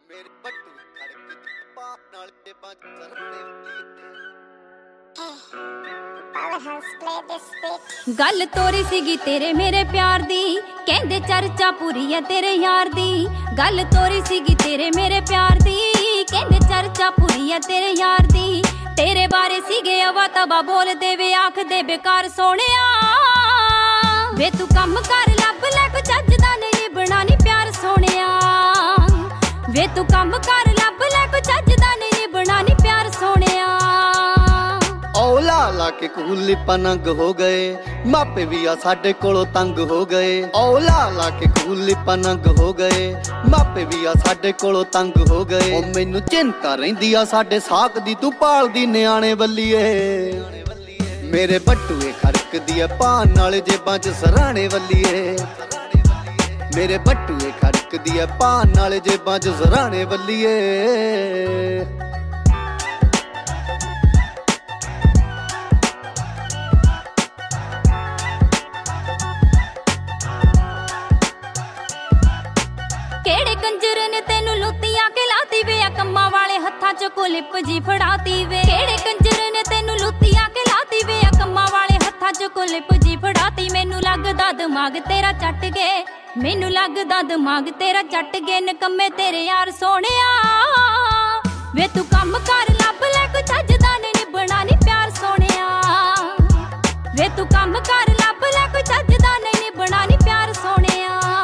ਮੇਰੇ ਬੱਟੂ ਖੜਕ ਪਾਪ ਨਾਲ ਤੇ ਪੰਜ ਸਰਦੇ ਗੱਲ ਤੋਰੀ ਸੀਗੀ ਤੇਰੇ ਮੇਰੇ ਪਿਆਰ ਦੀ, ਕਹਿੰਦੇ ਚਰਚਾ ਪੂਰੀ ਐ ਤੇਰੇ ਯਾਰ ਦੀ। ਗੱਲ ਤੋਰੀ ਸੀਗੀ ਤੇਰੇ ਮੇਰੇ ਪਿਆਰ ਦੀ, ਕਹਿੰਦੇ ਚਰਚਾ ਪੂਰੀ ਐ ਤੇਰੇ ਯਾਰ ਦੀ। ਤੇਰੇ ਬਾਰੇ ਸੀਗੇ ਅਵਾ ਤਵਾ ਬੋਲਦੇ ਵੇ ਆਖਦੇ ਬੇਕਾਰ ਸੋਹਣਿਆ ਵੇ ਤੂੰ ਕੰਮ ਕਰ ਲੱਭ ਲੈ ਕੋ ਚੱਜਦਾ ਨਹੀਂ ਨਿਭਣਾ ਨੀ ਪਿਆਰ ਸੋਹਣਿਆ ਵੇ ਤੂੰ ਕੰਮ ਕਰ ਲੱਭ ਲੈ ਕੋ ਚੱਜਦਾ ਨਹੀਂ ਨਿਭਣਾ ਨੀ ਪਿਆਰ ਸੋਹਣਿਆ। ਓ ਲਾ ਲਾ ਕੇ ਕੂਲੀ ਪਨੰਗ ਹੋ ਗਏ, ਮਾਪੇ ਵੀ ਆ ਸਾਡੇ ਕੋਲੋਂ ਤੰਗ ਹੋ ਗਏ। ਓ ਲਾ ਲਾ ਕੇ ਕੂਲੀ ਪਨੰਗ ਹੋ ਗਏ, ਮਾਪੇ ਵੀ ਆ ਸਾਡੇ ਕੋਲੋਂ ਤੰਗ ਹੋ ਗਏ। ਓ ਮੈਨੂੰ ਚਿੰਤਾ ਰਹਿੰਦੀ ਆ ਸਾਡੇ ਸਾਕ ਦੀ, ਤੂੰ ਪਾਲਦੀ ਨਿਆਣੇ ਵੱਲੀਏ। ਮੇਰੇ ਬੱਟੂਏ ਖੜਕਦੀ ਐ ਪਾਨ ਨਾਲ ਜੇਬਾਂ ਚ ਸਰਾਣੇ ਵੱਲੀਏ। ਮੇਰੇ ਬੱਟੂਏ ਖੜਕਦੀ ਐ ਪਾਨ ਨਾਲ ਜੇਬਾਂ ਚ ਸਰਾਣੇ ਵੱਲੀਏ। ਕਿਹੜੇ ਕੰਜਰ ਨੇ ਤੈਨੂੰ ਲੁੱਤੀਆਂ ਕੇ ਲਾਤੀ ਵੇ ਆ ਕੰਮਾਂ ਵਾਲੇ ਹੱਥਾਂ ਚ ਕੁਲਿਪ ਜੀ ਫੜਾਤੀ ਵੇ। ਕਿਹੜੇ ਕੰਜਰ ਨੇ ਤੈਨੂੰ ਲੁੱਤੀਆਂ ਕੇ ਲਾਤੀ ਵੇ ਆ ਕੰਮਾਂ ਵਾਲੇ ਹੱਥਾਂ ਚ ਕੁਲਿਪ ਜੀ ਫੜਾਤੀ। ਮੈਨੂੰ ਲੱਗਦਾ ਦਿਮਾਗ ਤੇਰਾ ਚੱਟ ਗਏ, ਮੈਨੂੰ ਲੱਗਦਾ ਦਿਮਾਗ ਤੇਰਾ ਚੱਟ ਗਏ ਨਕੰਮੇ ਤੇਰੇ ਯਾਰ ਸੋਹਣਿਆ ਵੇ ਤੂੰ ਕੰਮ ਕਰ ਲੱਭ ਲੈ ਕੋ ਚੱਜਦਾ ਨਹੀਂ ਨਿਭਣਾ ਨੀ ਪਿਆਰ ਸੋਹਣਿਆ ਵੇ ਤੂੰ ਕੰਮ ਕਰ ਲੱਭ ਲੈ ਕੋ ਚੱਜਦਾ ਨਹੀਂ ਨਿਭਣਾ ਨੀ ਪਿਆਰ ਸੋਹਣਿਆ।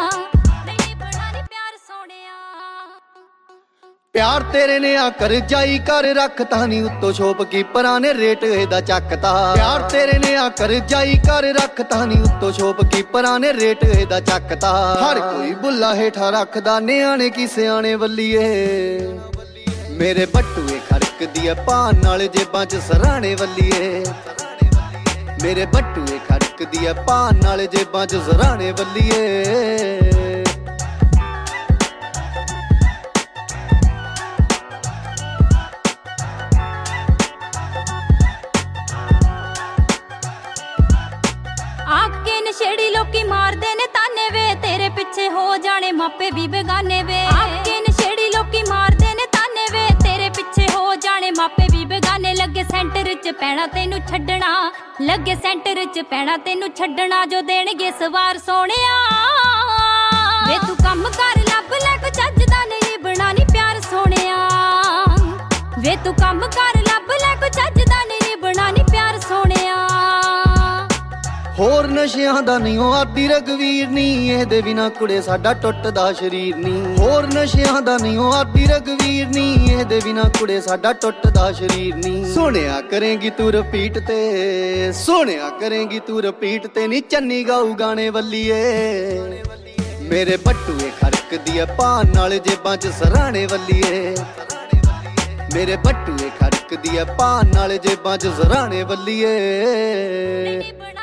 ਪਿਆਰ ਤੇਰੇ ਨੇ ਆ ਕਰ ਜਾਈ ਕਰ ਰੱਖਤਾ ਨੀ ਉੱਤੋਂ ਸ਼ੋਪ ਕੀਪਰਾਂ ਨੇ ਰੇਟ ਇਹਦਾ ਚੱਕਤਾ। ਪਿਆਰ ਤੇਰੇ ਨੇ ਆ ਕਰ ਜਾਈ ਕਰ ਰੱਖਤਾ ਨੀ ਉੱਤੋਂ ਸ਼ੋਪ ਕੀਪਰਾਂ ਨੇ ਰੇਟ ਇਹਦਾ ਚੱਕਤਾ। ਹਰ ਕੋਈ ਬੁੱਲਾ ਹੇਠਾਂ ਰੱਖਦਾ ਨਿਆਣੇ ਕੀ ਸਿਆਣੇ ਵੱਲੀਏ। ਮੇਰੇ ਬੱਟੂਏ ਖੜਕਦੀ ਐ ਪਾਨ ਨਾਲ ਜੇਬਾਂ ਚ ਸਰਾਣੇ ਵੱਲੀਏ। ਮੇਰੇ ਬੱਟੂਏ ਖੜਕਦੀ ਐ ਪਾਨ ਨਾਲ ਜੇਬਾਂ ਚ ਸਰਾਣੇ ਵੱਲੀਏ। ਆਖ ਕੇ ਨਸ਼ੇੜੀ ਲੋਕੀ ਮਾਰਦੇ ਨੇ ਤਾਨੇ ਵੇ ਤੇਰੇ ਪਿੱਛੇ ਹੋ ਜਾਣੇ ਮਾਪੇ ਵੀ ਬੇਗਾਨੇ ਵੇ। ਆਖ ਕੇ ਨਸ਼ੇੜੀ ਲੋਕੀ ਮਾਰਦੇ ਨੇ ਤਾਨੇ ਵੇ ਤੇਰੇ ਪਿੱਛੇ ਹੋ ਜਾਣੇ ਮਾਪੇ ਵੀ ਬੇਗਾਨੇ। ਲੱਗੇ ਸੈਂਟਰ ਚ ਪੈਣਾ ਤੈਨੂੰ ਛੱਡਣਾ, ਲੱਗੇ ਸੈਂਟਰ ਚ ਪੈਣਾ ਤੈਨੂੰ ਛੱਡਣਾ ਜੋ ਦੇਣਗੇ ਸਵਾਰ ਸੋਹਣਿਆ ਵੇ ਤੂੰ ਕੰਮ ਕਰ ਲੱਭ ਲੈ ਕੋ ਚੱਜਦਾ ਨਹੀਂ ਨਿਭਣਾ ਨੀ ਪਿਆਰ ਸੋਹਣਿਆ ਵੇ ਤੂੰ ਕੰਮ ਕਰ ਲੱਭ ਲੈ ਕੋ ਚੱਜਦਾ ਨਹੀਂ ਨਿਭਣਾ ਨੀ ਪਿਆਰ ਸੋਹਣਿਆ। ਹੋਰ ਨਸ਼ਿਆਂ ਦਾ ਨਹੀਂ ਉਹ ਆਦੀ ਰਗਵੀਰ ਨੀ, ਇਹਦੇ ਬਿਨਾ ਕੁੜੇ ਸਾਡਾ ਟੁੱਟਦਾ ਸ਼ਰੀਰ ਨੀ। ਹੋਰ ਨਸ਼ਿਆਂ ਦਾ ਨਹੀਂ ਉਹ ਆਦੀ ਰਗਵੀਰ ਨੀ, ਇਹਦੇ ਬਿਨਾ ਕੁੜੇ ਸਾਡਾ ਟੁੱਟਦਾ ਸ਼ਰੀਰ ਨੀ। ਸੁਣਿਆ ਕਰੇਂਗੀ ਤੂੰ ਰਿਪੀਟ ਤੇ, ਸੁਣਿਆ ਕਰੇਂਗੀ ਤੂੰ ਰਿਪੀਟ ਤੇ ਨੀ ਚੰਨੀ ਗਾਊ ਗਾਣੇ ਵੱਲੀਏ। ਮੇਰੇ ਬੱਟੂਏ ਖੜਕਦੀ ਐ ਪਾਨ ਨਾਲ ਜੇਬਾਂ ਚ ਸਰਾਣੇ ਵੱਲੀਏ। ਮੇਰੇ ਬੱਟੂਏ ਖੜਕਦੀ ਐ ਪਾਨ ਨਾਲ ਜੇਬਾਂ ਚ ਸਰਾਣੇ ਵੱਲੀਏ।